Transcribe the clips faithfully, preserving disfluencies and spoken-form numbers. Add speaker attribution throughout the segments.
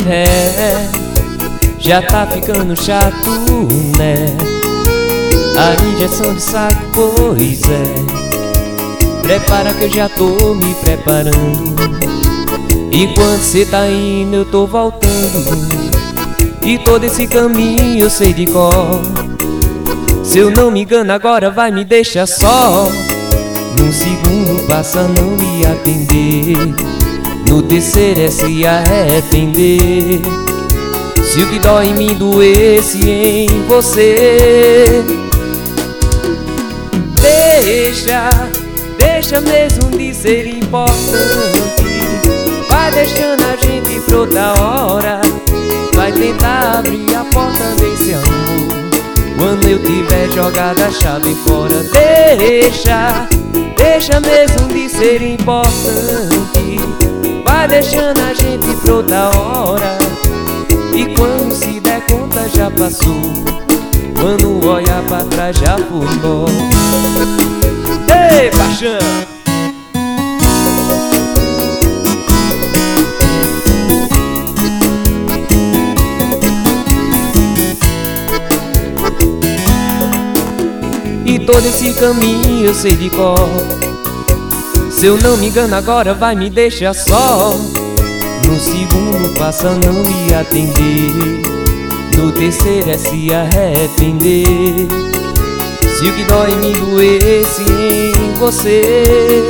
Speaker 1: É, já tá ficando chato, né? A injeção de saco, pois é. Prepara que eu já tô me preparando. Enquanto cê tá indo eu tô voltando. E todo esse caminho eu sei de cor. Se eu não me engano agora vai me deixar só. Num segundo passa a não me atender. No terceiro é se arrepender. Se o que dói em mim doesse em você, Deixa, deixa mesmo de ser importante. Vai deixando a gente pra outra hora. Vai tentar abrir a porta desse amor quando eu tiver jogado a chave fora. Deixa, deixa mesmo de ser importante. Vai deixando a gente pra outra hora. E quando se der conta já passou. Quando olhar pra trás já foi embora. Ei, paixão! E todo esse caminho eu sei de cor. Se eu não me engano agora vai me deixar só. No segundo passa a não me atender. No terceiro é se arrepender. Se o que dói em mim doesse em você,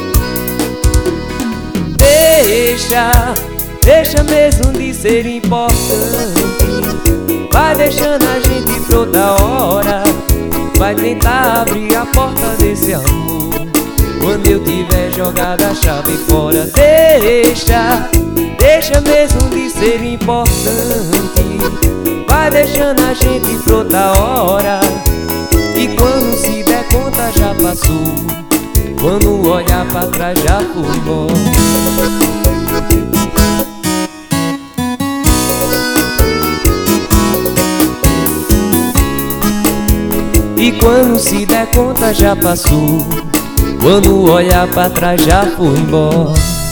Speaker 1: Deixa, deixa mesmo de ser importante. Vai deixando a gente pra outra hora. Vai tentar abrir a porta desse amor quando eu tiver jogado a chave fora. Deixa, deixa mesmo de ser importante. Vai deixando a gente pra outra hora. E quando se der conta já passou. Quando olhar pra trás já foi embora. E quando se der conta já passou. Quando olhar pra trás já foi embora.